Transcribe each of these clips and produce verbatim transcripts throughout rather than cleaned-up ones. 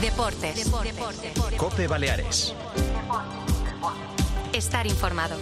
Deportes. Deportes. Deportes. COPE Baleares. Estar informado.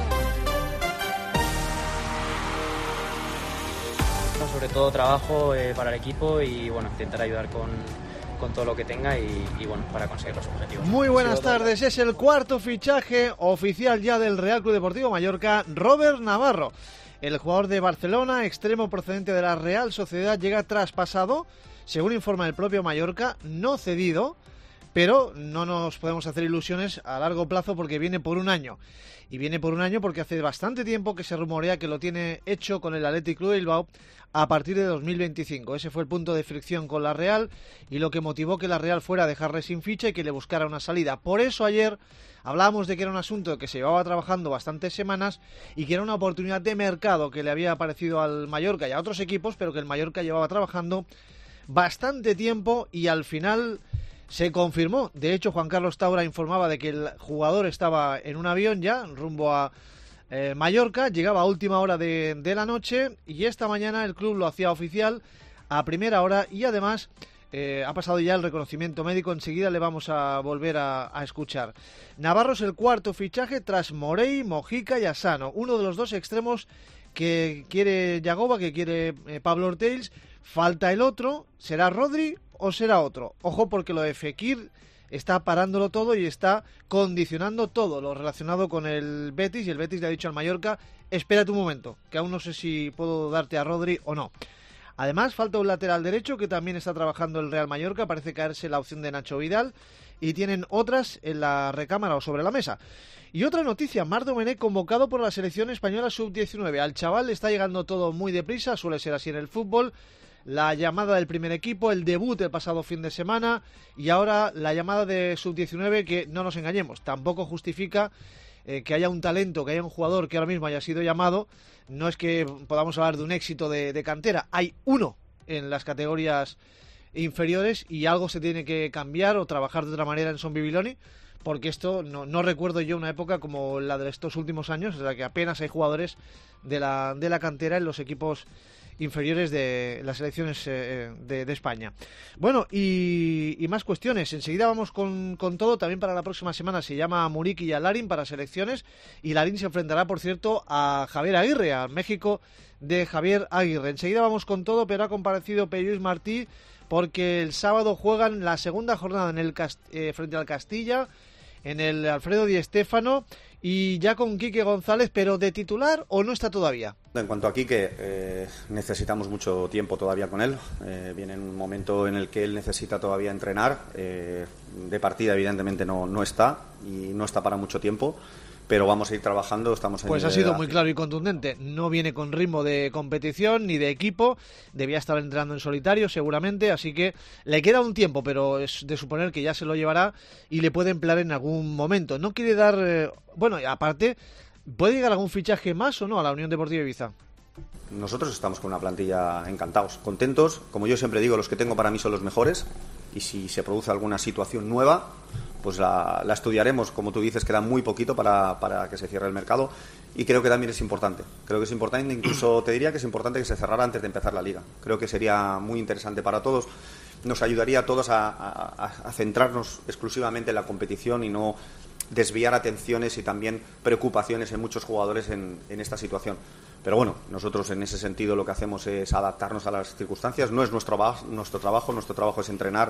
Sobre todo trabajo eh, para el equipo y bueno, intentar ayudar con, con todo lo que tenga y, y bueno, para conseguir los objetivos. Muy buenas tardes, es el cuarto fichaje oficial ya del Real Club Deportivo Mallorca, Robert Navarro. El jugador de Barcelona, extremo procedente de la Real Sociedad, llega traspasado, según informa el propio Mallorca, no cedido, pero no nos podemos hacer ilusiones a largo plazo porque viene por un año. Y viene por un año porque hace bastante tiempo que se rumorea que lo tiene hecho con el Athletic Club de Bilbao a partir de dos mil veinticinco. Ese fue el punto de fricción con la Real y lo que motivó que la Real fuera a dejarle sin ficha y que le buscara una salida. Por eso ayer hablábamos de que era un asunto que se llevaba trabajando bastantes semanas y que era una oportunidad de mercado que le había aparecido al Mallorca y a otros equipos, pero que el Mallorca llevaba trabajando bastante tiempo y al final se confirmó. De hecho, Juan Carlos Taura informaba de que el jugador estaba en un avión ya rumbo a eh, Mallorca, llegaba a última hora de, de la noche y esta mañana el club lo hacía oficial a primera hora y además eh, ha pasado ya el reconocimiento médico. Enseguida le vamos a volver a, a escuchar. Navarro es el cuarto fichaje tras Morey, Mojica y Asano, uno de los dos extremos que quiere Yagoba, que quiere eh, Pablo Ortells. Falta el otro, ¿será Rodri o será otro? Ojo, porque lo de Fekir está parándolo todo y está condicionando todo lo relacionado con el Betis, y el Betis le ha dicho al Mallorca: espérate un momento, que aún no sé si puedo darte a Rodri o no. Además, falta un lateral derecho que también está trabajando el Real Mallorca, parece caerse la opción de Nacho Vidal, y tienen otras en la recámara o sobre la mesa. Y otra noticia, Marc Domenech convocado por la selección española sub diecinueve. Al chaval le está llegando todo muy deprisa, suele ser así en el fútbol. La llamada del primer equipo, el debut el pasado fin de semana y ahora la llamada de sub diecinueve, que no nos engañemos, tampoco justifica eh, que haya un talento, que haya un jugador que ahora mismo haya sido llamado. No es que podamos hablar de un éxito de, de cantera, hay uno en las categorías inferiores y algo se tiene que cambiar o trabajar de otra manera en Son Bibiloni, porque esto no, no recuerdo yo una época como la de estos últimos años, o sea que apenas hay jugadores de la, de la cantera en los equipos inferiores de las selecciones eh, de, de España. Bueno, y, y más cuestiones. Enseguida vamos con, con todo. También para la próxima semana se llama a Muriqui y a Larin para selecciones. Y Larin se enfrentará, por cierto, a Javier Aguirre, a México de Javier Aguirre. Enseguida vamos con todo, pero ha comparecido Peyús Martí porque el sábado juegan la segunda jornada en el Cast- eh, frente al Castilla, en el Alfredo Di Stéfano, y ya con Quique González, pero de titular o no está todavía. En cuanto a Quique, eh, necesitamos mucho tiempo todavía con él. Eh, viene en un momento en el que él necesita todavía entrenar. Eh, de partida, evidentemente, no, no está y no está para mucho tiempo. Pero vamos a ir trabajando, estamos en Pues ha sido muy claro y contundente. No viene con ritmo de competición ni de equipo. Debía estar entrenando en solitario seguramente, así que le queda un tiempo, pero es de suponer que ya se lo llevará y le puede emplear en algún momento. No quiere dar... Eh, bueno, aparte, ¿puede llegar algún fichaje más o no a la Unión Deportiva Ibiza? Nosotros estamos con una plantilla encantados, contentos. Como yo siempre digo, los que tengo para mí son los mejores. Y si se produce alguna situación nueva, pues la, la estudiaremos. Como tú dices, queda muy poquito para, para que se cierre el mercado y creo que también es importante. Creo que es importante, incluso te diría que es importante que se cerrara antes de empezar la Liga. Creo que sería muy interesante para todos. Nos ayudaría a todos a, a, a centrarnos exclusivamente en la competición y no desviar atenciones y también preocupaciones en muchos jugadores en, en esta situación. Pero bueno, nosotros en ese sentido lo que hacemos es adaptarnos a las circunstancias. No es nuestro, nuestro trabajo, nuestro trabajo es entrenar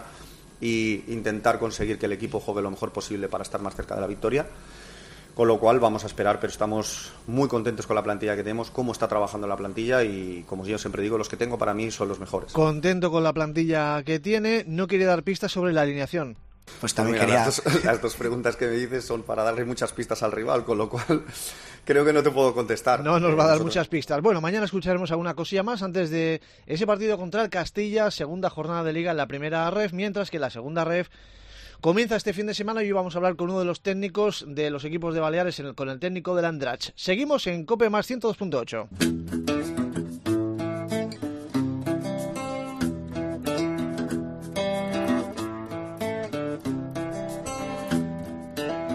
e intentar conseguir que el equipo juegue lo mejor posible para estar más cerca de la victoria. Con lo cual vamos a esperar, pero estamos muy contentos con la plantilla que tenemos, cómo está trabajando la plantilla y, como yo siempre digo, los que tengo para mí son los mejores. Contento con la plantilla que tiene, no quiere dar pistas sobre la alineación. Pues también Mira, quería... las, dos, las dos preguntas que me dices son para darle muchas pistas al rival, con lo cual creo que no te puedo contestar. No nos va a dar Nosotros... muchas pistas. Bueno, mañana escucharemos alguna cosilla más antes de ese partido contra el Castilla, segunda jornada de Liga en la primera ref, mientras que la segunda ref comienza este fin de semana y hoy vamos a hablar con uno de los técnicos de los equipos de Baleares, en el, con el técnico del Andratx. Seguimos en COPE más ciento dos punto ocho.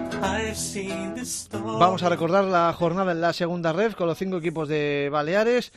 Vamos a recordar la jornada en la segunda ref con los cinco equipos de Baleares.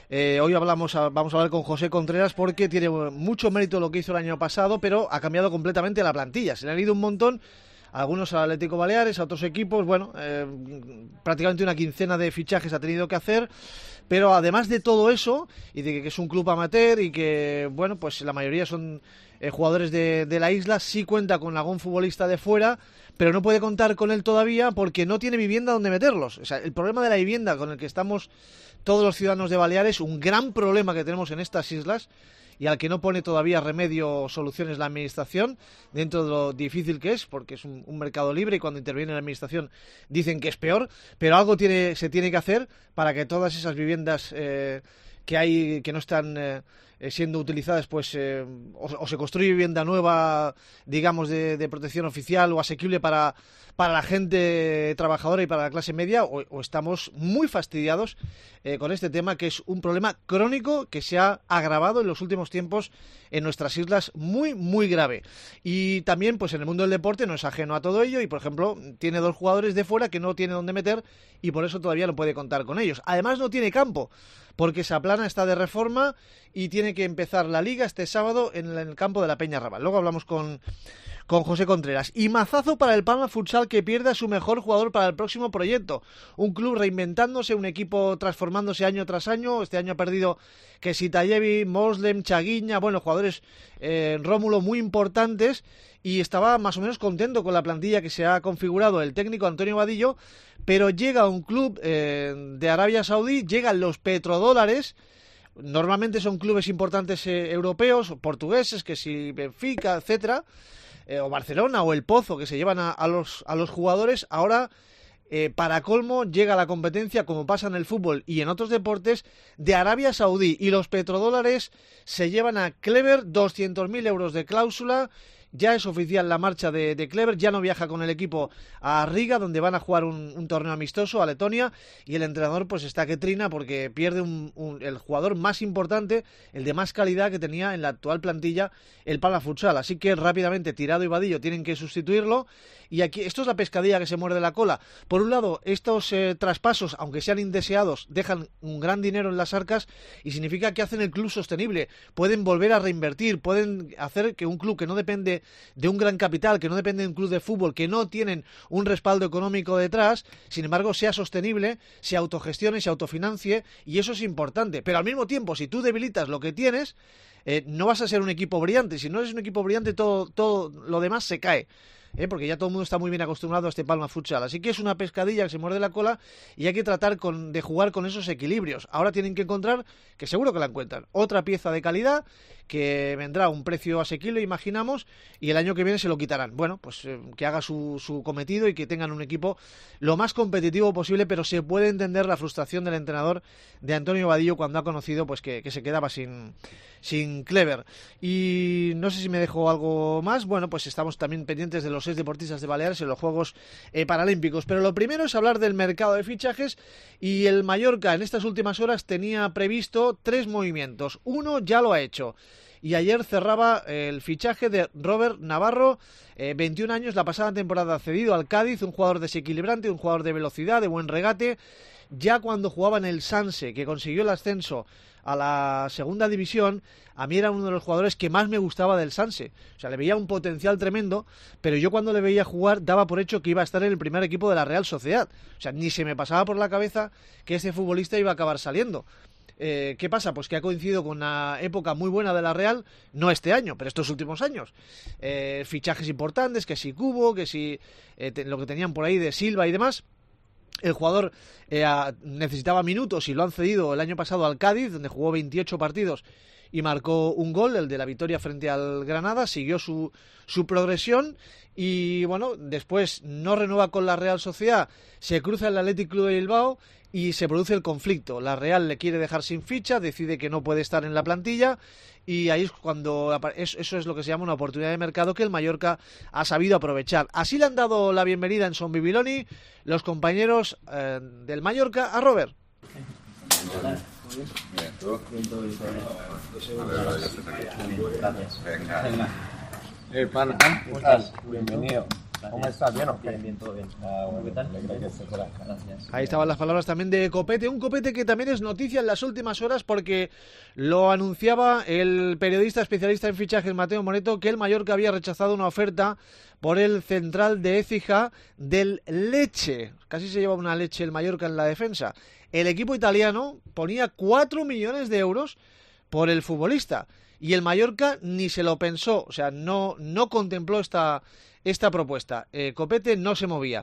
Eh, hoy hablamos a, vamos a hablar con José Contreras porque tiene mucho mérito lo que hizo el año pasado, pero ha cambiado completamente la plantilla. Se le han ido un montón, algunos al Atlético Baleares, a otros equipos. Bueno, eh, prácticamente una quincena de fichajes ha tenido que hacer. Pero además de todo eso, y de que es un club amateur y que, bueno, pues la mayoría son eh, jugadores de, de la isla, sí cuenta con algún futbolista de fuera, pero no puede contar con él todavía porque no tiene vivienda donde meterlos. O sea, el problema de la vivienda con el que estamos todos los ciudadanos de Baleares, un gran problema que tenemos en estas islas y al que no pone todavía remedio o soluciones la administración, dentro de lo difícil que es, porque es un, un mercado libre y cuando interviene la administración dicen que es peor, pero algo tiene, se tiene que hacer para que todas esas viviendas eh, que hay, que no están eh, siendo utilizadas, pues eh, o, o se construye vivienda nueva, digamos, de, de protección oficial o asequible para, para la gente trabajadora y para la clase media, o, o estamos muy fastidiados eh, con este tema, que es un problema crónico que se ha agravado en los últimos tiempos en nuestras islas, muy, muy grave. Y también, pues en el mundo del deporte no es ajeno a todo ello y, por ejemplo, tiene dos jugadores de fuera que no tiene dónde meter y por eso todavía no puede contar con ellos. Además no tiene campo, porque Saplana está de reforma y tiene que empezar la liga este sábado en el campo de la Peña Raval. Luego hablamos con, con José Contreras. Y mazazo para el Palma Futsal, que pierde a su mejor jugador para el próximo proyecto. Un club reinventándose, un equipo transformándose año tras año. Este año ha perdido que Sitayevi, Moslem, Chaguiña, bueno, jugadores eh, Rómulo muy importantes. Y estaba más o menos contento con la plantilla que se ha configurado el técnico Antonio Vadillo, pero llega un club eh, de Arabia Saudí, llegan los petrodólares. Normalmente son clubes importantes eh, europeos, portugueses, que si Benfica, etcétera, eh, o Barcelona o el Pozo, que se llevan a, a los a los jugadores. Ahora, eh, para colmo, llega la competencia, como pasa en el fútbol y en otros deportes, de Arabia Saudí, y los petrodólares se llevan a Clever doscientos mil euros de cláusula. Ya es oficial la marcha de, de Clever, ya no viaja con el equipo a Riga, donde van a jugar un, un torneo amistoso a Letonia, y el entrenador pues está que trina porque pierde un, un, el jugador más importante, el de más calidad que tenía en la actual plantilla, el Palma Futsal. Así que rápidamente Tirado y Vadillo tienen que sustituirlo, y aquí esto es la pescadilla que se muerde la cola. Por un lado, estos eh, traspasos, aunque sean indeseados, dejan un gran dinero en las arcas y significa que hacen el club sostenible, pueden volver a reinvertir, pueden hacer que un club que no depende de un gran capital, que no depende de un club de fútbol, que no tienen un respaldo económico detrás, sin embargo sea sostenible, se autogestione, se autofinancie, y eso es importante. Pero al mismo tiempo, si tú debilitas lo que tienes, eh, no vas a ser un equipo brillante. Si no eres un equipo brillante, todo, todo lo demás se cae. ¿Eh? Porque ya todo el mundo está muy bien acostumbrado a este Palma Futsal. Así que es una pescadilla que se muerde la cola y hay que tratar con, de jugar con esos equilibrios. Ahora tienen que encontrar, que seguro que la encuentran, otra pieza de calidad que vendrá a un precio asequible, imaginamos, y el año que viene se lo quitarán. Bueno, pues eh, que haga su, su cometido y que tengan un equipo lo más competitivo posible, pero se puede entender la frustración del entrenador de Antonio Vadillo cuando ha conocido pues que, que se quedaba sin, sin Clever. Y no sé si me dejo algo más. Bueno, pues estamos también pendientes de los seis deportistas de Baleares en los Juegos eh, Paralímpicos, pero lo primero es hablar del mercado de fichajes, y el Mallorca en estas últimas horas tenía previsto tres movimientos. Uno ya lo ha hecho, y ayer cerraba el fichaje de Robert Navarro, eh, veintiún años, la pasada temporada cedido al Cádiz, un jugador desequilibrante, un jugador de velocidad, de buen regate. Ya cuando jugaba en el Sanse, que consiguió el ascenso a la segunda división, a mí era uno de los jugadores que más me gustaba del Sanse. O sea, le veía un potencial tremendo, pero yo cuando le veía jugar daba por hecho que iba a estar en el primer equipo de la Real Sociedad. O sea, ni se me pasaba por la cabeza que ese futbolista iba a acabar saliendo. Eh, ¿Qué pasa? Pues que ha coincidido con una época muy buena de la Real, no este año, pero estos últimos años. Eh, fichajes importantes, que si Cubo, que si eh, te, lo que tenían por ahí de Silva y demás. El jugador eh, necesitaba minutos y lo han cedido el año pasado al Cádiz, donde jugó veintiocho partidos y marcó un gol, el de la victoria frente al Granada. Siguió su, su progresión y, bueno, después no renueva con la Real Sociedad, se cruza el Athletic Club de Bilbao y se produce el conflicto. La Real le quiere dejar sin ficha, decide que no puede estar en la plantilla, y ahí es cuando eso es lo que se llama una oportunidad de mercado que el Mallorca ha sabido aprovechar. Así le han dado la bienvenida en Son Bibiloni los compañeros eh, del Mallorca a Robert. Venga. Eh, pana, ¿cómo estás? Bienvenido. ¿Cómo estás? ¿Bien o qué? Bien, bien, todo bien. Ah, bueno, ¿Qué tal? me alegra que estés por acá. Gracias. Ahí estaban las palabras también de Copete, un Copete que también es noticia en las últimas horas porque lo anunciaba el periodista especialista en fichajes Mateo Moreto, que el Mallorca había rechazado una oferta por el central de Écija del Lecce. Casi se lleva una leche el Mallorca en la defensa. El equipo italiano ponía cuatro millones de euros por el futbolista y el Mallorca ni se lo pensó, o sea, no, no contempló esta, esta propuesta. Eh, Copete no se movía.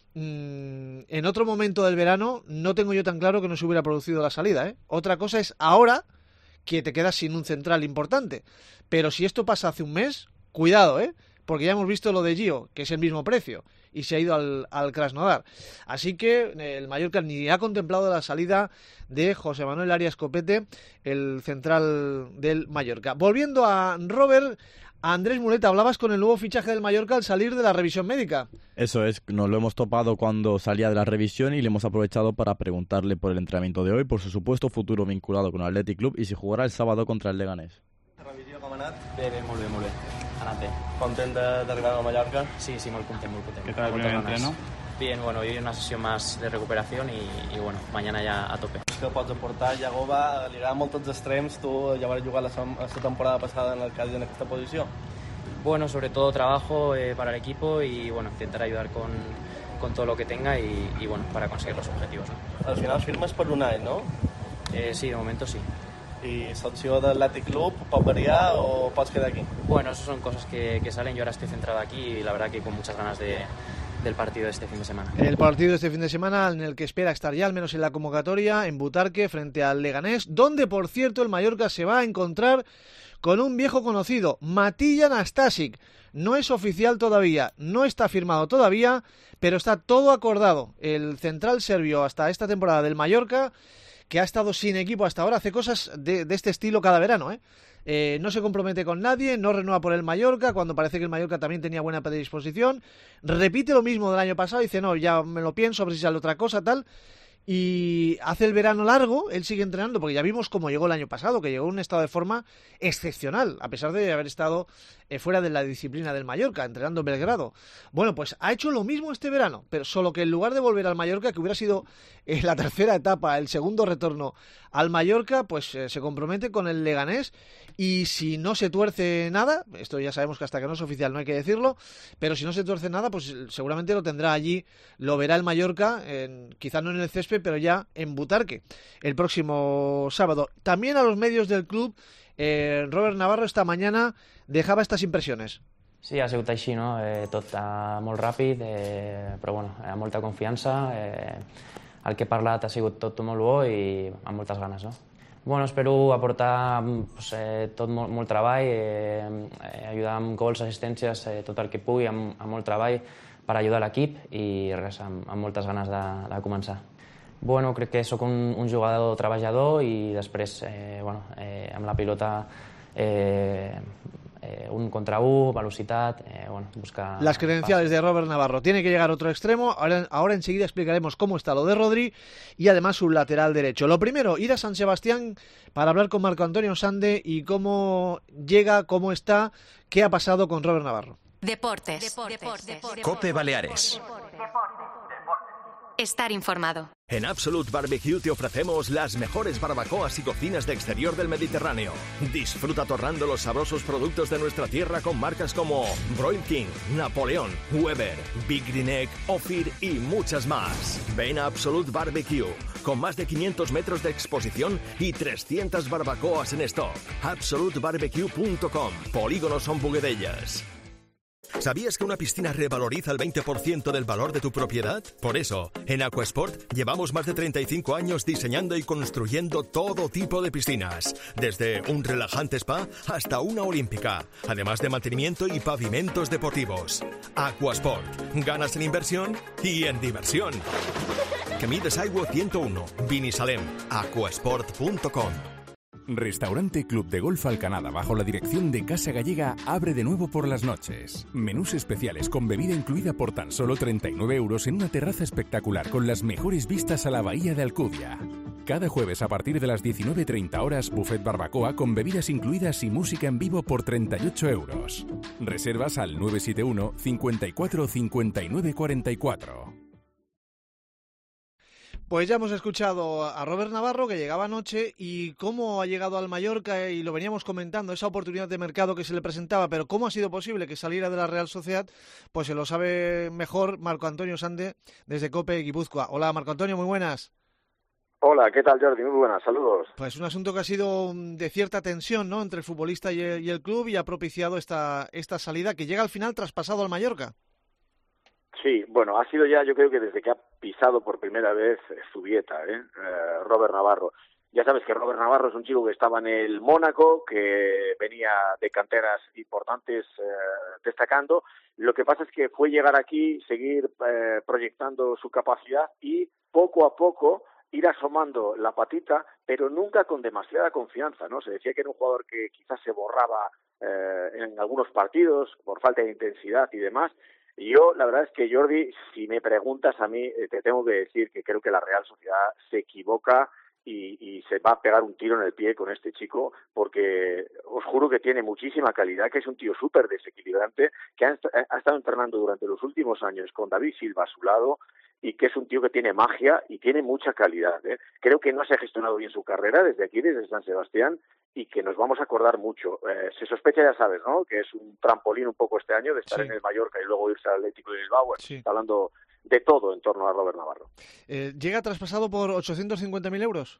Mm, en otro momento del verano no tengo yo tan claro que no se hubiera producido la salida, ¿eh? Otra cosa es ahora que te quedas sin un central importante, pero si esto pasa hace un mes, cuidado, ¿eh? Porque ya hemos visto lo de Gio, que es el mismo precio, y se ha ido al, al Krasnodar. Así que el Mallorca ni ha contemplado la salida de José Manuel Arias Copete, el central del Mallorca. Volviendo a Robert, Andrés Muleta, hablabas con el nuevo fichaje del Mallorca al salir de la revisión médica. Eso es, nos lo hemos topado cuando salía de la revisión y le hemos aprovechado para preguntarle por el entrenamiento de hoy, por su supuesto futuro vinculado con el Athletic Club y si jugará el sábado contra el Leganés. Revisió com ha anat? Bé, bé, molt bé, molt bé. Ha anat bé. Content d'arribar a Mallorca? Sí, sí, molt content, molt content. ¿Qué tal el primer entreno? Bien, bueno, hoy una sesión más de recuperación y, y bueno, mañana ya a tope. Que pots aportar, Yagoba, li agrada molt els extrems, tu ja vas jugar la, la temporada passada en el Cádiz en aquesta posició. Bueno, sobre todo trabajo eh, para el equipo y bueno, intentar ayudar con, con todo lo que tenga y, y bueno, para conseguir los objetivos, ¿no? Al final firmes per un any, no? Eh, sí, de momento sí. I sanció de l'Athletic Club, pot variar o pots quedar aquí? Bueno, eso son cosas que, que salen. Yo ahora estoy centrado aquí y la verdad que con muchas ganas de, del partido de este fin de semana. El partido de este fin de semana en el que espera estar ya al menos en la convocatoria en Butarque frente al Leganés, donde por cierto el Mallorca se va a encontrar con un viejo conocido, Matija Nastasic. No es oficial todavía, no está firmado todavía, pero está todo acordado. El central serbio hasta esta temporada del Mallorca, que ha estado sin equipo hasta ahora, hace cosas de, de este estilo cada verano, ¿eh? Eh, no se compromete con nadie, no renueva por el Mallorca, cuando parece que el Mallorca también tenía buena predisposición, repite lo mismo del año pasado, dice, no, ya me lo pienso, a ver si sale otra cosa, tal, y hace el verano largo, él sigue entrenando, porque ya vimos cómo llegó el año pasado, que llegó en un estado de forma excepcional, a pesar de haber estado eh, fuera de la disciplina del Mallorca, entrenando en Belgrado. Bueno, pues ha hecho lo mismo este verano, pero solo que en lugar de volver al Mallorca, que hubiera sido eh, la tercera etapa, el segundo retorno al Mallorca, pues eh, se compromete con el Leganés, y si no se tuerce nada, esto ya sabemos que hasta que no es oficial no hay que decirlo, pero si no se tuerce nada, pues seguramente lo tendrá allí, lo verá el Mallorca, en, quizás no en el césped, pero ya en Butarque, el próximo sábado. También a los medios del club, eh, Robert Navarro esta mañana dejaba estas impressiones. Sí, ha sigut així, no? Eh, tot eh, molt ràpid, eh, però bueno, amb molta confiança. Eh, el que he parlat ha sigut tot molt bo i amb moltes ganes, no? Bueno, espero aportar pues, eh, tot molt, molt treball, eh, eh, ajudar amb gols, assistències, eh, tot el que pugui, amb, amb molt treball per ajudar l'equip i res, amb, amb moltes ganes de, de començar. Bueno, crec que sóc un, un jugador treballador i després, eh, bueno, eh, amb la pilota eh, eh, un contra uno, velocidad, eh, bueno, busca... Las credenciales pases de Robert Navarro. Tiene que llegar otro extremo. Ahora, ahora enseguida explicaremos cómo está lo de Rodri y además su lateral derecho. Lo primero, ir a San Sebastián para hablar con Marco Antonio Sande y cómo llega, cómo está, qué ha pasado con Robert Navarro. Deportes. Deportes. Deportes. Cope Baleares. Estar informado. En Absolute Barbecue te ofrecemos las mejores barbacoas y cocinas de exterior del Mediterráneo. Disfruta tornando los sabrosos productos de nuestra tierra con marcas como Broil King, Napoleón, Weber, Big Green Egg, Ophir y muchas más. Ven a Absolute Barbecue, con más de quinientos metros de exposición y trescientas barbacoas en stock. absolute barbecue punto com, Polígono Son Buguedellas. ¿Sabías que una piscina revaloriza el veinte por ciento del valor de tu propiedad? Por eso, en Aquasport llevamos más de treinta y cinco años diseñando y construyendo todo tipo de piscinas, desde un relajante spa hasta una olímpica, además de mantenimiento y pavimentos deportivos. Aquasport, ganas en inversión y en diversión. Camí de Saigo ciento uno, Binissalem, aquasport punto com. Restaurante Club de Golf Alcanada, bajo la dirección de Casa Gallega, abre de nuevo por las noches. Menús especiales con bebida incluida por tan solo treinta y nueve euros en una terraza espectacular con las mejores vistas a la bahía de Alcudia. Cada jueves a partir de las diecinueve treinta horas, buffet barbacoa con bebidas incluidas y música en vivo por treinta y ocho euros. Reservas al nueve siete uno, cincuenta y cuatro, cincuenta y nueve cuarenta y cuatro. Pues ya hemos escuchado a Robert Navarro, que llegaba anoche, y cómo ha llegado al Mallorca, y lo veníamos comentando, esa oportunidad de mercado que se le presentaba, pero cómo ha sido posible que saliera de la Real Sociedad, pues se lo sabe mejor Marco Antonio Sande, desde COPE Guipúzcoa. Hola, Marco Antonio, muy buenas. Hola, ¿qué tal, Jordi? Muy buenas, saludos. Pues un asunto que ha sido de cierta tensión, ¿no?, entre el futbolista y el, y el club, y ha propiciado esta, esta salida que llega al final traspasado al Mallorca. Sí, bueno, ha sido ya, yo creo que desde que ha pisado por primera vez Zubieta, ¿eh? Eh, Robert Navarro. Ya sabes que Robert Navarro es un chico que estaba en el Mónaco, que venía de canteras importantes eh, destacando. Lo que pasa es que fue llegar aquí, seguir eh, proyectando su capacidad y poco a poco ir asomando la patita, pero nunca con demasiada confianza, ¿no? Se decía que era un jugador que quizás se borraba eh, en algunos partidos por falta de intensidad y demás. Y yo, la verdad es que, Jordi, si me preguntas a mí, eh, te tengo que decir que creo que la Real Sociedad se equivoca y, y se va a pegar un tiro en el pie con este chico, porque os juro que tiene muchísima calidad, que es un tío súper desequilibrante, que ha, ha estado entrenando durante los últimos años con David Silva a su lado, y que es un tío que tiene magia y tiene mucha calidad, ¿eh? Creo que no se ha gestionado bien su carrera desde aquí, desde San Sebastián, y que nos vamos a acordar mucho. Eh, se sospecha, ya sabes, ¿no?, que es un trampolín un poco este año de estar sí. en el Mallorca y luego irse al Atlético de Bilbao. Sí. Está hablando de todo en torno a Robert Navarro. Eh, ¿Llega traspasado por ochocientos cincuenta mil euros?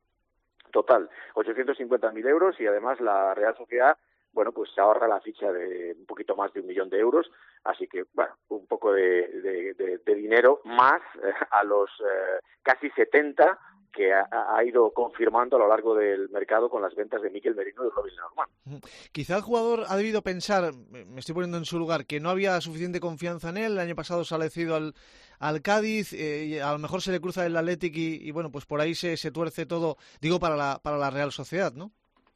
Total, ochocientos cincuenta mil euros, y además la Real Sociedad, bueno, pues se ahorra la ficha de un poquito más de un millón de euros, así que, bueno, un poco de, de, de, de dinero más eh, a los eh, casi setenta que ha, ha ido confirmando a lo largo del mercado con las ventas de Mikel Merino y Robin Norman. Quizá el jugador ha debido pensar, me estoy poniendo en su lugar, que no había suficiente confianza en él. El año pasado se ha cedido al, al Cádiz, eh, y a lo mejor se le cruza el Athletic y, y bueno, pues por ahí se, se tuerce todo, digo, para la, para la Real Sociedad, ¿no?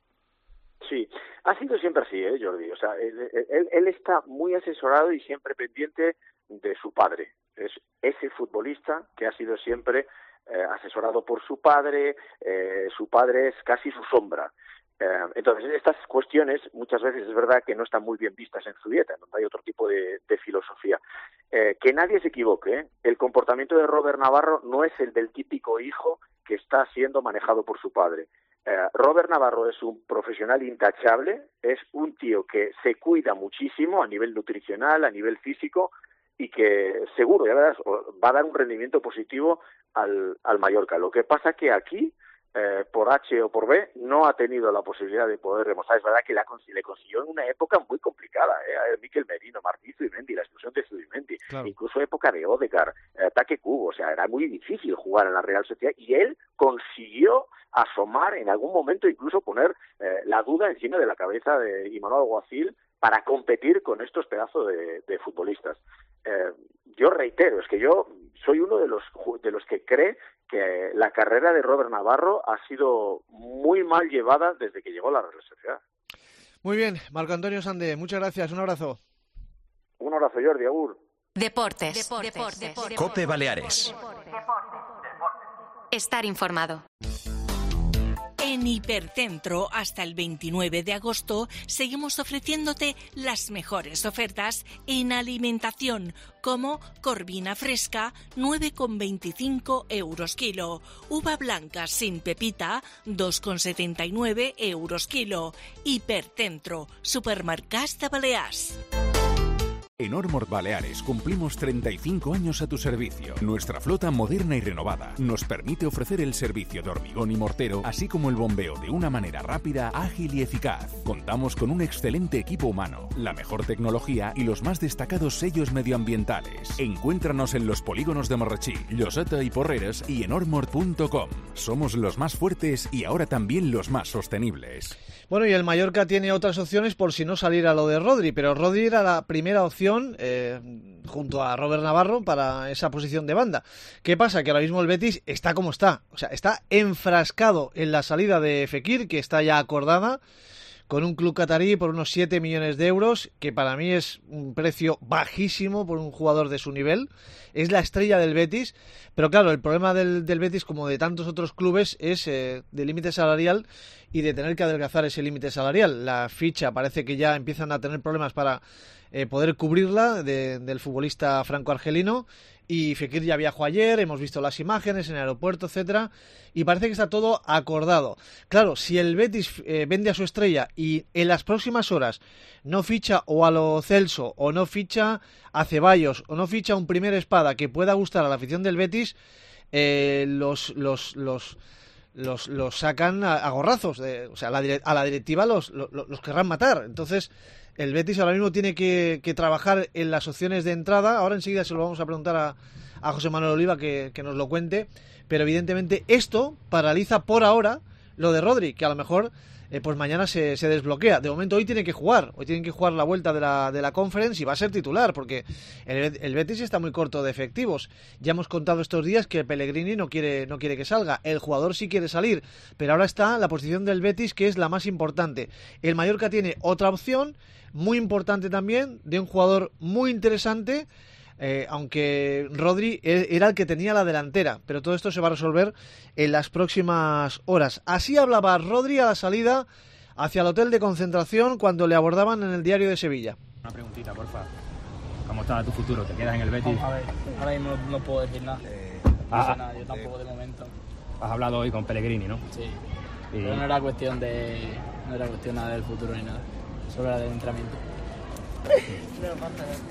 Sí, ha sido siempre así, ¿eh, Jordi? O sea, él, él, él está muy asesorado y siempre pendiente de su padre. Es ese futbolista que ha sido siempre eh, asesorado por su padre, eh, su padre es casi su sombra. Eh, entonces, estas cuestiones muchas veces es verdad que no están muy bien vistas en su dieta, donde hay otro tipo de, de filosofía. Eh, que nadie se equivoque, ¿eh? El comportamiento de Robert Navarro no es el del típico hijo que está siendo manejado por su padre. Eh, Robert Navarro es un profesional intachable, es un tío que se cuida muchísimo a nivel nutricional, a nivel físico, y que seguro, ya verás, va a dar un rendimiento positivo al, al Mallorca. Lo que pasa que aquí, eh, por H o por B, no ha tenido la posibilidad de poder demostrar. Es verdad que la, le consiguió en una época muy complicada, ¿eh? Mikel Merino, Martín Zubimendi, la expulsión de Zubimendi, claro. Incluso época de Odegaard, eh, Taque Kubo, o sea, era muy difícil jugar en la Real Sociedad, y él consiguió asomar en algún momento, incluso poner eh, la duda encima de la cabeza de Imanol Alguacil para competir con estos pedazos de, de futbolistas. Eh, yo reitero, es que yo soy uno de los de los que cree que la carrera de Robert Navarro ha sido muy mal llevada desde que llegó a la Real Sociedad. Muy bien, Marco Antonio Sande, muchas gracias, un abrazo. Un abrazo, Jordi, agur. Deportes. Deportes. Deportes. Deportes. COPE Baleares. Estar informado. En Hipercentro, hasta el veintinueve de agosto, seguimos ofreciéndote las mejores ofertas en alimentación, como corvina fresca, nueve con veinticinco euros kilo, uva blanca sin pepita, dos con setenta y nueve euros kilo. Hipercentro, supermercats de Balears. En Ormord Baleares cumplimos treinta y cinco años a tu servicio. Nuestra flota moderna y renovada nos permite ofrecer el servicio de hormigón y mortero, así como el bombeo de una manera rápida, ágil y eficaz. Contamos con un excelente equipo humano, la mejor tecnología y los más destacados sellos medioambientales. Encuéntranos en los polígonos de Marratxí, Lloseta y Porreres y en ormord punto com. Somos los más fuertes y ahora también los más sostenibles. Bueno, y el Mallorca tiene otras opciones por si no saliera lo de Rodri, pero Rodri era la primera opción eh, junto a Robert Navarro para esa posición de banda. ¿Qué pasa? Que ahora mismo el Betis está como está, o sea, está enfrascado en la salida de Fekir, que está ya acordada con un club catarí por unos siete millones de euros, que para mí es un precio bajísimo por un jugador de su nivel. Es la estrella del Betis, pero claro, el problema del, del Betis, como de tantos otros clubes, es eh, de límite salarial y de tener que adelgazar ese límite salarial. La ficha parece que ya empiezan a tener problemas para eh, poder cubrirla de, del futbolista franco-argelino, y Fekir ya viajó ayer, hemos visto las imágenes en el aeropuerto, etcétera, y parece que está todo acordado. Claro, si el Betis eh, vende a su estrella y en las próximas horas no ficha o a lo Celso, o no ficha a Ceballos, o no ficha un primer espada que pueda gustar a la afición del Betis, eh, los los los los, los sacan a, a gorrazos, de, o sea, a la, a la directiva los, los, los querrán matar. Entonces el Betis ahora mismo tiene que, que trabajar en las opciones de entrada. Ahora enseguida se lo vamos a preguntar a, a José Manuel Oliva que, que nos lo cuente, pero evidentemente esto paraliza por ahora lo de Rodri, que a lo mejor eh, pues mañana se, se desbloquea. De momento hoy tiene que jugar, hoy tienen que jugar la vuelta de la, de la Conference y va a ser titular, porque el, el Betis está muy corto de efectivos. Ya hemos contado estos días que Pellegrini no quiere, no quiere que salga, el jugador sí quiere salir, pero ahora está la posición del Betis, que es la más importante. El Mallorca tiene otra opción muy importante también, de un jugador muy interesante, eh, aunque Rodri era el que tenía la delantera, pero todo esto se va a resolver en las próximas horas. Así hablaba Rodri a la salida hacia el hotel de concentración cuando le abordaban en el Diario de Sevilla. Una preguntita, porfa. ¿Cómo está tu futuro? ¿Te quedas en el Betis? A ver, ahora mismo no, no puedo decir nada. Eh, no ah, sé nada, yo tampoco de momento. Has hablado hoy con Pellegrini, ¿no? Sí. Y... Pero no era cuestión de, no era cuestión nada del futuro ni nada. Solo era del entrenamiento. No pasa nada.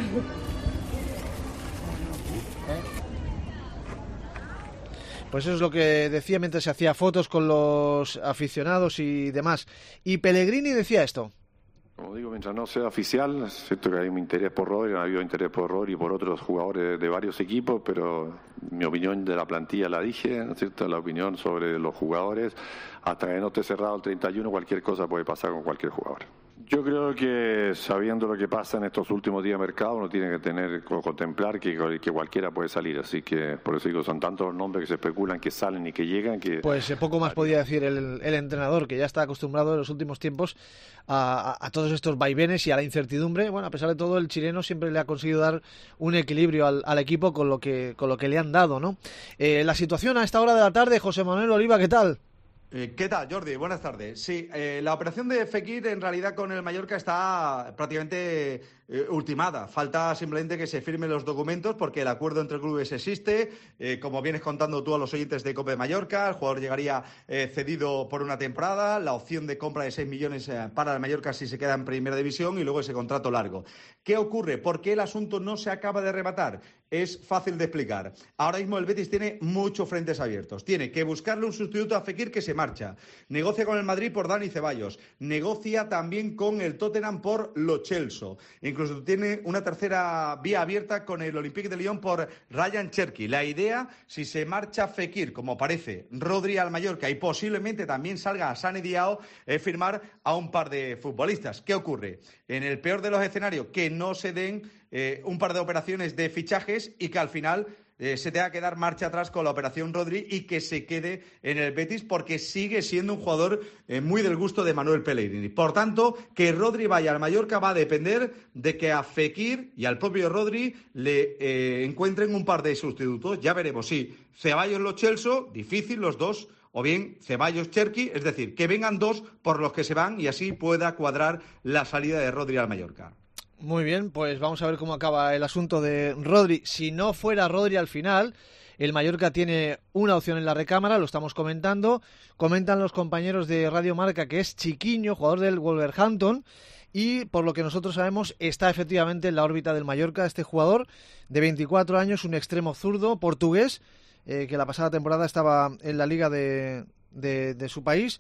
Pues eso es lo que decía mientras se hacía fotos con los aficionados y demás. Y Pellegrini decía esto. Como digo, mientras no sea oficial, es cierto que hay un interés por Rodri, ha habido interés por Rodri y por otros jugadores de varios equipos, pero mi opinión de la plantilla la dije, ¿no es cierto? La opinión sobre los jugadores, hasta que no esté cerrado el treinta y uno, cualquier cosa puede pasar con cualquier jugador. Yo creo que sabiendo lo que pasa en estos últimos días de mercado, uno tiene que tener o contemplar que, que cualquiera puede salir, así que por eso digo, son tantos los nombres que se especulan, que salen y que llegan, que... Pues eh, poco más podía decir el, el entrenador, que ya está acostumbrado en los últimos tiempos a, a, a todos estos vaivenes y a la incertidumbre. Bueno, a pesar de todo, el chileno siempre le ha conseguido dar un equilibrio al, al equipo con lo que con lo que le han dado, ¿no? Eh, la situación a esta hora de la tarde, José Manuel Oliva, ¿qué tal? Eh, ¿Qué tal, Jordi? Buenas tardes. Sí, eh, la operación de Fekir en realidad con el Mallorca está prácticamente eh, ultimada. Falta simplemente que se firmen los documentos porque el acuerdo entre clubes existe. Eh, como vienes contando tú a los oyentes de Copa de Mallorca, el jugador llegaría eh, cedido por una temporada, la opción de compra de seis millones eh, para el Mallorca si se queda en primera división y luego ese contrato largo. ¿Qué ocurre? ¿Por qué el asunto no se acaba de rematar? Es fácil de explicar. Ahora mismo el Betis tiene muchos frentes abiertos. Tiene que buscarle un sustituto a Fekir que se marcha. Negocia con el Madrid por Dani Ceballos. Negocia también con el Tottenham por Lo Celso. Incluso tiene una tercera vía abierta con el Olympique de Lyon por Ryan Cherki. La idea, si se marcha Fekir, como parece, Rodri al Mallorca y posiblemente también salga a Sane Diao, es firmar a un par de futbolistas. ¿Qué ocurre? En el peor de los escenarios, que no se den eh, un par de operaciones de fichajes y que al final eh, se tenga que dar marcha atrás con la operación Rodri y que se quede en el Betis porque sigue siendo un jugador eh, muy del gusto de Manuel Pellegrini. Por tanto, que Rodri vaya al Mallorca va a depender de que a Fekir y al propio Rodri le eh, encuentren un par de sustitutos. Ya veremos si Ceballos Lo Celso, difícil los dos, o bien Ceballos Cherki, es decir, que vengan dos por los que se van y así pueda cuadrar la salida de Rodri al Mallorca. Muy bien, pues vamos a ver cómo acaba el asunto de Rodri. Si no fuera Rodri al final, el Mallorca tiene una opción en la recámara, lo estamos comentando. Comentan los compañeros de Radio Marca que es Chiquiño, jugador del Wolverhampton, y por lo que nosotros sabemos está efectivamente en la órbita del Mallorca este jugador de veinticuatro años, un extremo zurdo portugués, eh, que la pasada temporada estaba en la liga de, de, de su país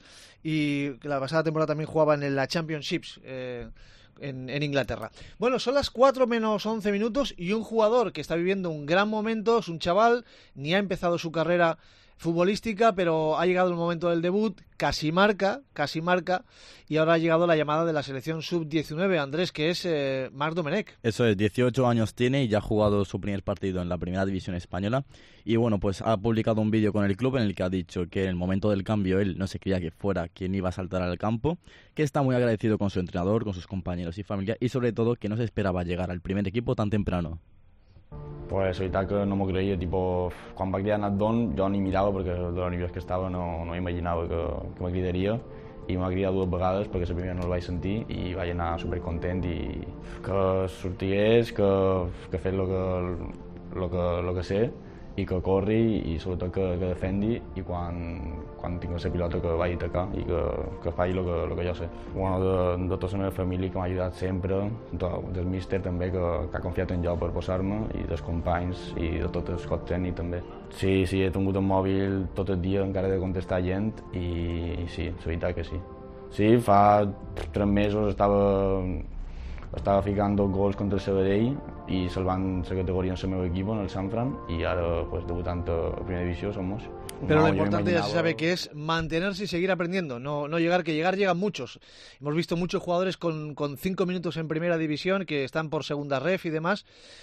y que la pasada temporada también jugaba en la Championships, eh, En, en Inglaterra. Bueno, son las cuatro menos once minutos y un jugador que está viviendo un gran momento, es un chaval, ni ha empezado su carrera futbolística, pero ha llegado el momento del debut, casi marca, casi marca, y ahora ha llegado la llamada de la selección sub diecinueve, Andrés, que es eh, Marc Domenech. Eso es, dieciocho años tiene y ya ha jugado su primer partido en la primera división española, y bueno, pues ha publicado un vídeo con el club en el que ha dicho que en el momento del cambio él no se creía que fuera quien iba a saltar al campo, que está muy agradecido con su entrenador, con sus compañeros y familia, y sobre todo que no se esperaba llegar al primer equipo tan temprano. Pues la veritat que no m'ho creia, tipo, quan va cridar Nat Don jo ni mirava perquè de lo nerviós que estava no, no imaginava que, que me cridaria i m'ha cridat dues vegades perquè la primera no el vaig sentir i vaig anar supercontent i que sortigués, que, que fes el que, lo que, lo que sé i que corri i sobretot que, que defendi i quan, quan tinc la pilota que vagi a atacar i que, que faci el que, lo que jo sé. Bueno, de, de tota la meva família que m'ha ajudat sempre, de, del míster també que, que ha confiat en jo per posar-me i dels companys i de tot el cos tècnic també. Sí, sí, he tingut el mòbil tot el dia encara de contestar gent i, i sí, la veritat que sí. Sí, fa tres mesos estava estava ficant dos gols contra el Sabadell i salvant la categoria en el meu equip, en el Sanfran, i ara pues, debutant a primera divisió somos. Pero no, lo importante imaginaba... ya se sabe que es mantenerse y seguir aprendiendo, no, no llegar, que llegar llegan muchos. Hemos visto muchos jugadores con, con cinco minutos en primera división que están por segunda ref y demás.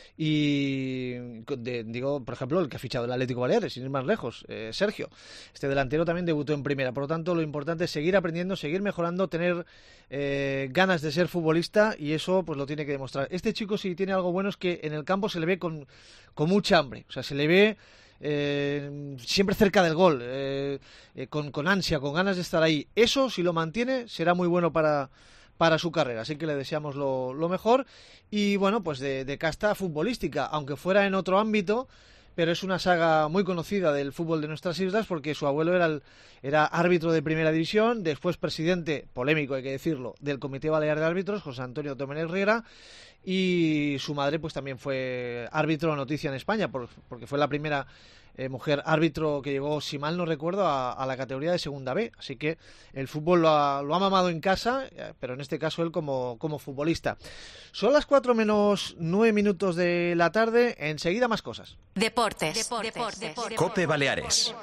Y de, digo, por ejemplo, el que ha fichado el Atlético Baleares, sin ir más lejos, eh, Sergio. Este delantero también debutó en primera. Por lo tanto, lo importante es seguir aprendiendo, seguir mejorando, tener eh, ganas de ser futbolista y eso pues lo tiene que demostrar. Este chico sí tiene algo bueno, es que en el campo se le ve con, con mucha hambre. O sea, se le ve... Eh, siempre cerca del gol, eh, eh, con, con ansia, con ganas de estar ahí. Eso, si lo mantiene, será muy bueno para, para su carrera. Así que le deseamos lo, lo mejor. Y bueno, pues de, de casta futbolística, aunque fuera en otro ámbito, pero es una saga muy conocida del fútbol de nuestras islas porque su abuelo era, el, era árbitro de primera división, después presidente, polémico hay que decirlo, del Comité Balear de Árbitros, José Antonio Domenech Riera, y su madre pues también fue árbitro de noticia en España por, porque fue la primera eh, mujer árbitro que llegó, si mal no recuerdo, a, a la categoría de segunda B, así que el fútbol lo ha, lo ha mamado en casa, pero en este caso él como, como futbolista. Son las cuatro menos nueve minutos de la tarde, enseguida más cosas. Deportes, deportes, deportes, deportes. Cope Baleares.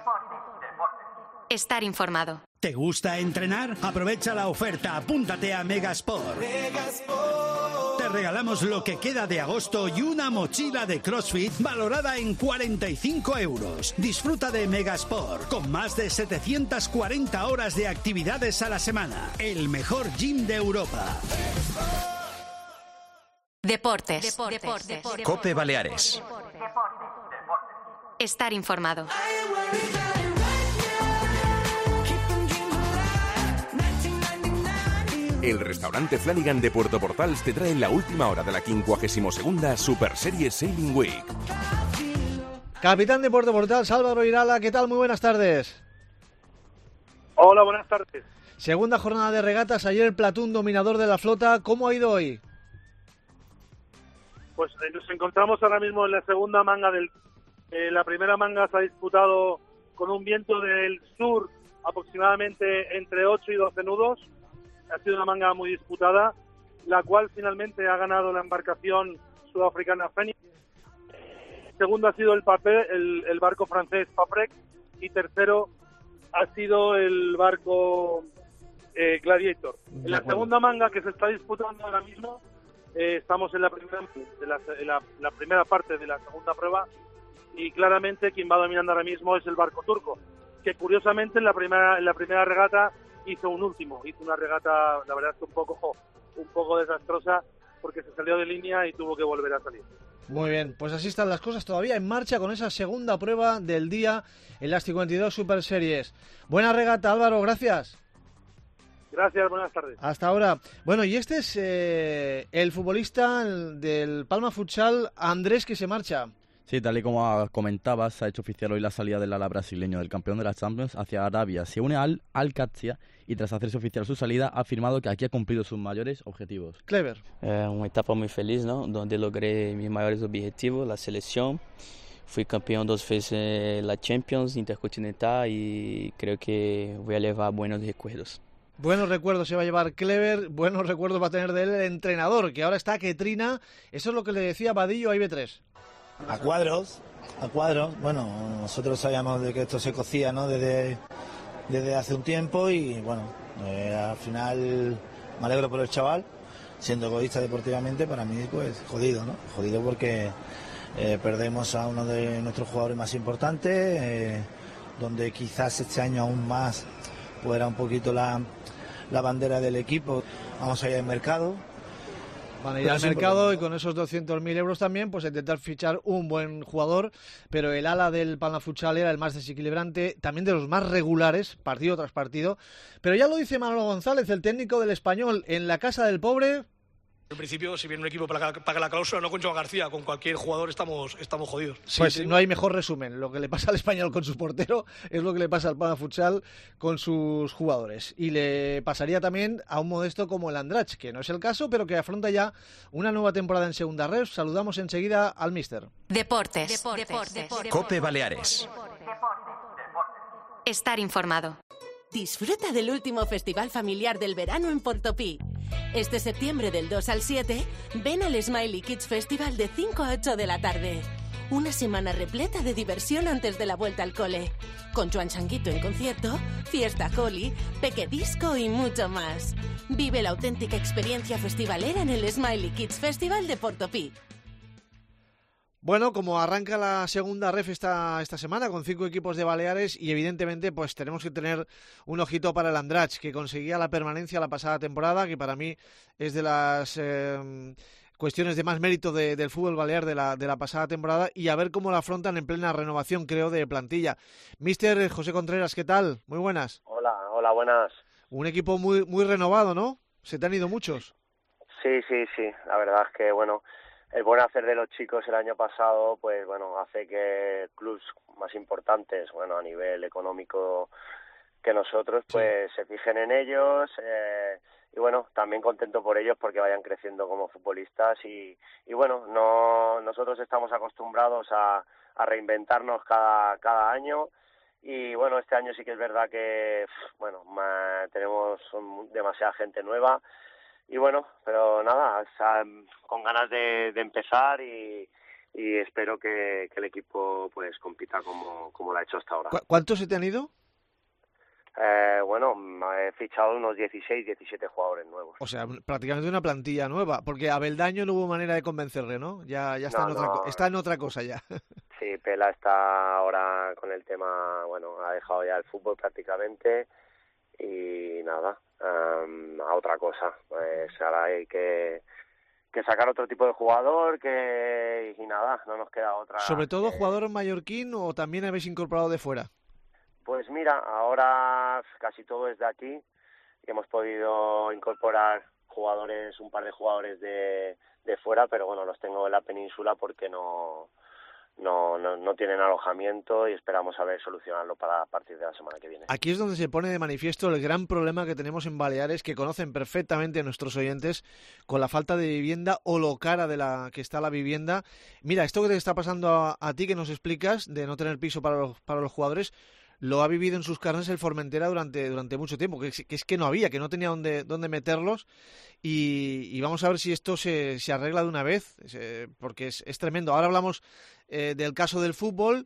Estar informado. ¿Te gusta entrenar? Aprovecha la oferta, apúntate a Megasport. Megasport. Te regalamos lo que queda de agosto y una mochila de CrossFit valorada en cuarenta y cinco euros. Disfruta de Megasport, con más de setecientas cuarenta horas de actividades a la semana. El mejor gym de Europa. Deportes, deportes, deportes, deportes. Cope Baleares. Estar informado. El restaurante Flanagan de Puerto Portals te trae la última hora de la quincuagésima segunda Super Series Sailing Week. Capitán de Puerto Portals, Álvaro Irala, ¿qué tal? Muy buenas tardes. Hola, buenas tardes. Segunda jornada de regatas, ayer el Platún dominador de la flota, ¿cómo ha ido hoy? Pues eh, nos encontramos ahora mismo en la segunda manga del... Eh, la primera manga se ha disputado con un viento del sur aproximadamente entre ocho y doce nudos. Ha sido una manga muy disputada, la cual finalmente ha ganado la embarcación sudafricana Fénix. Segundo ha sido el, papel, el, el barco francés Paprec y tercero ha sido el barco eh, Gladiator. En la segunda manga que se está disputando ahora mismo, eh, estamos en la primera, de la, en la, la primera parte de la segunda prueba y claramente quien va dominando ahora mismo es el barco turco, que curiosamente en la primera, en la primera regata hizo un último, hizo una regata, la verdad es que un poco, un poco desastrosa porque se salió de línea y tuvo que volver a salir. Muy bien, pues así están las cosas todavía en marcha con esa segunda prueba del día en las cincuenta y dos Super Series. Buena regata, Álvaro, gracias. Gracias, buenas tardes. Hasta ahora. Bueno, y este es eh, el futbolista del Palma Futsal, Andrés, que se marcha. Sí, tal y como comentabas, se ha hecho oficial hoy la salida del ala brasileño del campeón de la Champions hacia Arabia. Se une al Al-Qadsia y tras hacerse oficial su salida ha afirmado que aquí ha cumplido sus mayores objetivos. Clever. É uma etapa muy feliz, ¿no? Donde logré mis mayores objetivos, la selección. Fui campeón dos veces en la Champions Intercontinental y creo que voy a llevar buenos recuerdos. Buenos recuerdos se va a llevar Clever, buenos recuerdos va a tener de él el entrenador, que ahora está que trina. Eso es lo que le decía Vadillo a I B tres. A cuadros, a cuadros. Bueno, nosotros sabíamos de que esto se cocía, ¿no? Desde, desde hace un tiempo y bueno, eh, al final me alegro por el chaval. Siendo egoísta deportivamente, para mí pues jodido, ¿no? Jodido porque eh, perdemos a uno de nuestros jugadores más importantes, eh, donde quizás este año aún más pues era un poquito la, la bandera del equipo. Vamos a ir al mercado. Van a ir al mercado y con esos doscientos mil euros también, pues intentar fichar un buen jugador, pero el ala del Palma Futsal era el más desequilibrante, también de los más regulares, partido tras partido. Pero ya lo dice Manolo González, el técnico del Español, en la casa del pobre. En principio, si viene un equipo para paga la cláusula, no con Joan García, con cualquier jugador estamos, estamos jodidos. Sí, pues sí. No hay mejor resumen. Lo que le pasa al Español con su portero es lo que le pasa al Palma Futsal con sus jugadores. Y le pasaría también a un modesto como el Andratx, que no es el caso, pero que afronta ya una nueva temporada en Segunda Ref. Saludamos enseguida al míster. Deportes. Deportes. Deportes. Deportes. Cope Baleares. Estar informado. Disfruta del último festival familiar del verano en Portopí. Este septiembre del dos al siete, ven al Smiley Kids Festival de cinco a ocho de la tarde. Una semana repleta de diversión antes de la vuelta al cole. Con Joan Changuito en concierto, Fiesta Holly, Peque Disco y mucho más. Vive la auténtica experiencia festivalera en el Smiley Kids Festival de Portopí. Bueno, como arranca la segunda ref esta, esta semana con cinco equipos de Baleares y evidentemente pues tenemos que tener un ojito para el Andratx, que conseguía la permanencia la pasada temporada, que para mí es de las eh, cuestiones de más mérito de, del fútbol balear de la, de la pasada temporada, y a ver cómo la afrontan en plena renovación, creo, de plantilla. Míster José Contreras, ¿qué tal? Muy buenas. Hola, hola, buenas. Un equipo muy, muy renovado, ¿no? Se te han ido muchos. Sí, sí, sí, la verdad es que, bueno, el buen hacer de los chicos el año pasado, pues bueno, hace que clubs más importantes, bueno, a nivel económico que nosotros, pues sí, se fijen en ellos, eh, y bueno, también contento por ellos porque vayan creciendo como futbolistas y, y bueno, no nosotros estamos acostumbrados a, a reinventarnos cada, cada año. Y bueno, este año sí que es verdad que, bueno, ma, tenemos demasiada gente nueva. Y bueno, pero nada, o sea, con ganas de, de empezar y, y espero que, que el equipo pues compita como, como lo ha hecho hasta ahora. ¿Cu- ¿Cuántos se te han ido? Eh, bueno, he fichado unos dieciséis, diecisiete jugadores nuevos. O sea, prácticamente una plantilla nueva, porque a Beldaño no hubo manera de convencerle, ¿no? Ya, ya está, No, en otra, no. co- está en otra cosa ya. Sí, Pela está ahora con el tema, bueno, ha dejado ya el fútbol prácticamente y nada, um, a otra cosa. Pues ahora hay que, que sacar otro tipo de jugador que y nada, no nos queda otra. Sobre todo que- jugador mallorquín, o también habéis incorporado de fuera. Pues mira, ahora casi todo es de aquí y hemos podido incorporar jugadores, un par de jugadores de, de fuera, pero bueno, los tengo en la península porque no, no, no, no tienen alojamiento y esperamos a ver solucionarlo para a partir de la semana que viene. Aquí es donde se pone de manifiesto el gran problema que tenemos en Baleares, que conocen perfectamente nuestros oyentes, con la falta de vivienda o lo cara de la que está la vivienda. Mira, esto que te está pasando a, a ti, que nos explicas, de no tener piso para los, para los jugadores, lo ha vivido en sus carnes el Formentera durante, durante mucho tiempo, que es, que es que no había, que no tenía dónde, dónde meterlos, y, y vamos a ver si esto se, se arregla de una vez, eh, porque es, es tremendo. Ahora hablamos eh, del caso del fútbol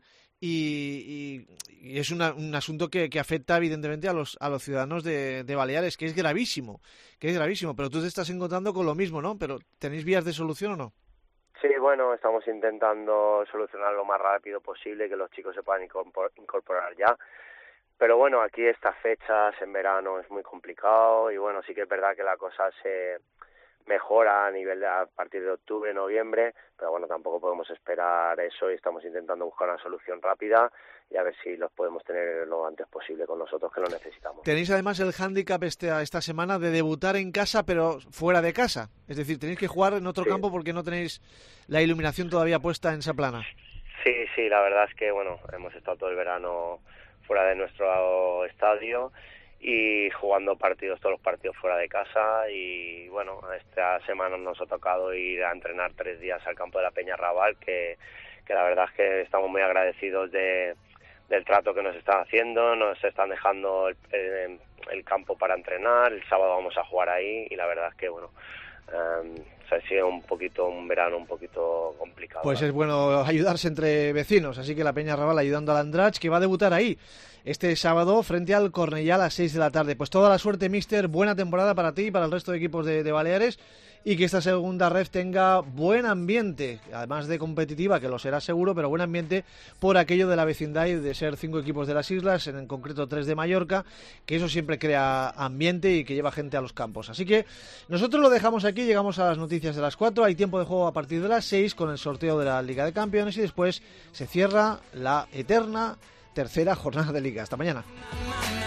y, y, y es una, un asunto que, que afecta evidentemente a los, a los ciudadanos de, de Baleares, que es gravísimo, que es gravísimo, pero tú te estás encontrando con lo mismo, ¿no? Pero ¿tenéis vías de solución o no? Sí, bueno, estamos intentando solucionar lo más rápido posible, que los chicos se puedan incorpor- incorporar ya. Pero bueno, aquí estas fechas en verano es muy complicado y bueno, sí que es verdad que la cosa se mejora a nivel de a partir de octubre, noviembre, pero bueno, tampoco podemos esperar eso y estamos intentando buscar una solución rápida y a ver si los podemos tener lo antes posible con nosotros, que lo necesitamos. Tenéis además el hándicap este, esta semana de debutar en casa, pero fuera de casa. Es decir, tenéis que jugar en otro Sí. campo porque no tenéis la iluminación todavía puesta en Saplana. Sí, sí, la verdad es que bueno, hemos estado todo el verano fuera de nuestro estadio y jugando partidos, todos los partidos fuera de casa y bueno, esta semana nos ha tocado ir a entrenar tres días al campo de la Peña Raval, que, que la verdad es que estamos muy agradecidos de, del trato que nos están haciendo, nos están dejando el, el, el campo para entrenar, el sábado vamos a jugar ahí y la verdad es que bueno, um, O sea, sí es un poquito, un verano un poquito complicado. Pues ¿no? es bueno ayudarse entre vecinos, así que la Peña Raval ayudando al Andratx, que va a debutar ahí este sábado frente al Cornellà a las seis de la tarde. Pues toda la suerte, míster, buena temporada para ti y para el resto de equipos de, de Baleares, y que esta segunda ref tenga buen ambiente, además de competitiva, que lo será seguro, pero buen ambiente por aquello de la vecindad y de ser cinco equipos de las islas, en concreto tres de Mallorca, que eso siempre crea ambiente y que lleva gente a los campos. Así que nosotros lo dejamos aquí, llegamos a las noticias de las cuatro, hay tiempo de juego a partir de las seis con el sorteo de la Liga de Campeones y después se cierra la eterna tercera jornada de Liga. Hasta mañana.